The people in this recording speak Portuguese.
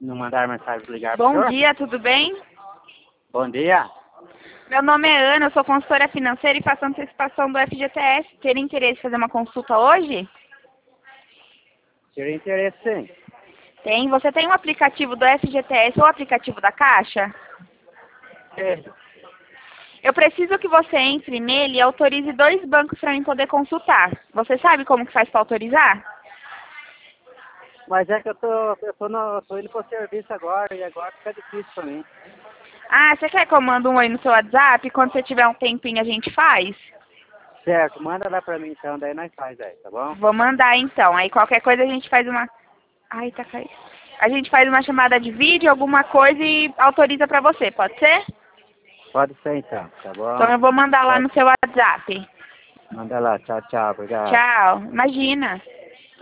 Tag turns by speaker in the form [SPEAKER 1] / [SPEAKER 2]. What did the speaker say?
[SPEAKER 1] não mandar mensagem para ligar para o
[SPEAKER 2] Bom
[SPEAKER 1] senhor?
[SPEAKER 2] dia, tudo bem?
[SPEAKER 1] Bom dia.
[SPEAKER 2] Meu nome é Ana, eu sou consultora financeira e faço antecipação do FGTS. Teria interesse em fazer uma consulta hoje?
[SPEAKER 1] Teria interesse, sim.
[SPEAKER 2] Tem. Você tem um aplicativo do FGTS ou aplicativo da Caixa?
[SPEAKER 1] É.
[SPEAKER 2] Eu preciso que você entre nele e autorize 2 bancos para mim poder consultar. Você sabe como que faz para autorizar?
[SPEAKER 1] Mas é que eu tô indo pro serviço agora e agora fica difícil para mim.
[SPEAKER 2] Ah, você quer que eu mando um aí no seu WhatsApp? Quando você tiver um tempinho a gente faz?
[SPEAKER 1] Certo, manda lá para mim então, daí nós faz aí, tá bom?
[SPEAKER 2] Vou mandar então. Aí qualquer coisa a gente faz uma... Ai, tá caindo. A gente faz uma chamada de vídeo, alguma coisa e autoriza pra você, pode ser?
[SPEAKER 1] Pode ser então, tá
[SPEAKER 2] Então
[SPEAKER 1] bom?
[SPEAKER 2] eu vou mandar lá
[SPEAKER 1] Tchau.
[SPEAKER 2] no seu WhatsApp.
[SPEAKER 1] Manda lá, tchau, tchau, obrigado.
[SPEAKER 2] Tchau. Imagina.